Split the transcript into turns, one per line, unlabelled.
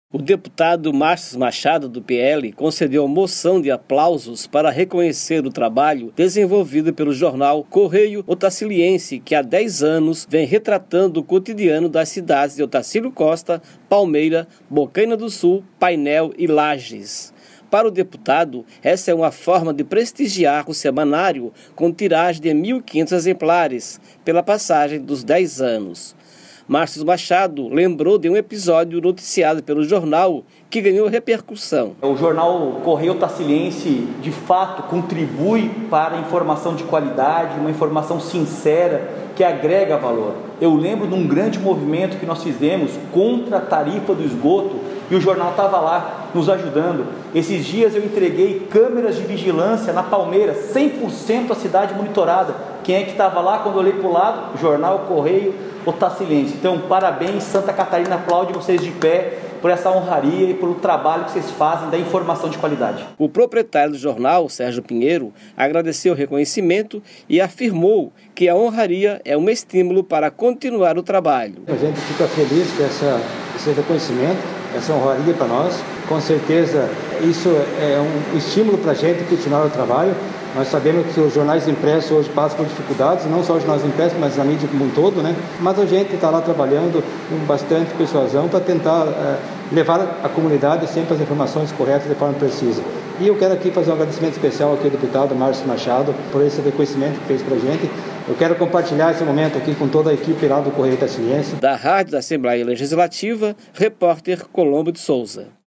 O deputado Márcio Machado, do PL, concedeu moção de aplausos para reconhecer o trabalho desenvolvido pelo jornal Correio Otaciliense, que há 10 anos vem retratando o cotidiano das cidades de Otacílio Costa, Palmeira, Bocaina do Sul, Painel e Lages. Para o deputado, essa é uma forma de prestigiar o semanário com tiragem de 1.500 exemplares pela passagem dos 10 anos. Márcio Machado lembrou de um episódio noticiado pelo jornal que ganhou repercussão.
O jornal Correio Otaciliense, de fato, contribui para a informação de qualidade, uma informação sincera que agrega valor. Eu lembro de um grande movimento que nós fizemos contra a tarifa do esgoto e o jornal estava lá nos ajudando. Esses dias eu entreguei câmeras de vigilância na Palmeira, 100% a cidade monitorada. Quem é que estava lá quando eu olhei para o lado? Jornal Correio Otaciliense. Então, parabéns, Santa Catarina, aplaude vocês de pé por essa honraria e pelo trabalho que vocês fazem da informação de qualidade.
O proprietário do jornal, Sérgio Pinheiro, agradeceu o reconhecimento e afirmou que a honraria é um estímulo para continuar o trabalho.
A gente fica feliz com esse reconhecimento, essa honraria para nós. Com certeza, isso é um estímulo para a gente continuar o trabalho. Nós sabemos que os jornais impressos hoje passam por dificuldades, não só os jornais impressos, mas a mídia como um todo, né? Mas a gente está lá trabalhando com bastante persuasão para tentar levar à comunidade sempre as informações corretas de forma precisa. E eu quero aqui fazer um agradecimento especial aqui ao deputado Márcio Machado por esse reconhecimento que fez para a gente. Eu quero compartilhar esse momento aqui com toda a equipe lá do Correio Otaciliense.
Da Rádio da Assembleia Legislativa, repórter Colombo de Souza.